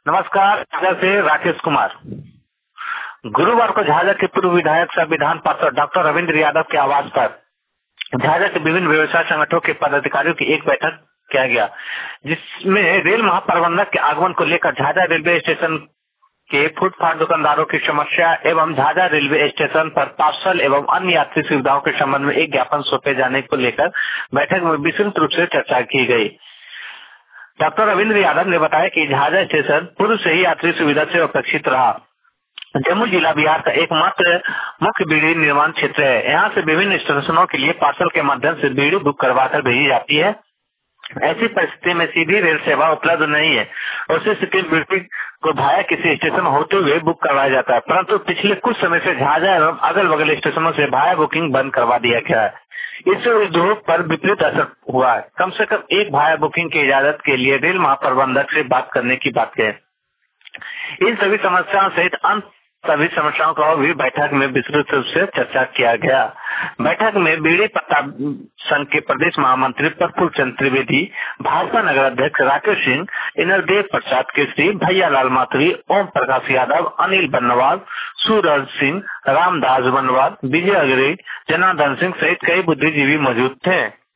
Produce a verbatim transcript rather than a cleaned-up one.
नमस्कार, झाझा से राकेश कुमार। गुरुवार को झाझा के पूर्व विधायक सह विधान पार्षद डॉक्टर रविंद्र यादव के आवास पर झाझा के विभिन्न व्यवसाय संगठनों के पदाधिकारियों की एक बैठक किया गया, जिसमें रेल महाप्रबंधक के आगमन को लेकर झाझा रेलवे स्टेशन के फुटपाथ दुकानदारों की समस्या एवं झाझा रेलवे स्टेशन पर पार्सल एवं अन्य यात्री सुविधाओं के संबंध में एक ज्ञापन सौंपे जाने को लेकर बैठक में विस्तृत रूप से चर्चा की गई। डॉक्टर रविंद्र यादव ने बताया कि झाझा स्टेशन पूर्व से ही यात्री सुविधा से अपेक्षित रहा। जमुई जिला बिहार का एकमात्र मुख्य बीड़ी निर्माण क्षेत्र है। यहाँ से विभिन्न स्टेशनों के लिए पार्सल के माध्यम से बीड़ी बुक करवाकर भेजी जाती है। ऐसी परिस्थिति में सीधी रेल सेवा उपलब्ध नहीं है और सिक्किम बीड़ी को भाया किसी स्टेशन होते हुए बुक करवाया जाता है, परंतु पिछले कुछ समय से झाझा एवं अगल बगल स्टेशनों से भाया बुकिंग बंद करवा दिया गया है। इससे उद्योग पर विपरीत असर हुआ है। कम से कम एक भाया बुकिंग की इजाजत के लिए रेल महाप्रबंधक से बात करने की बात कही। इन सभी समस्याओं सहित अन्य सभी समस्याओं का भी बैठक में विस्तृत रूप से चर्चा किया गया। बैठक में बीड़ी पत्ता संघ के प्रदेश महामंत्री प्रफुल्ल चंद्र त्रिवेदी, भाजपा नगर अध्यक्ष राकेश सिंह, इंद्रदेव प्रसाद केसरी, भैया लाल माथुरी, ओम प्रकाश यादव, अनिल बन्नवाल, सूरज सिंह, रामदास बन्नवाल, विजय अग्रवाल, जनार्दन सिंह सहित कई बुद्धिजीवी मौजूद थे।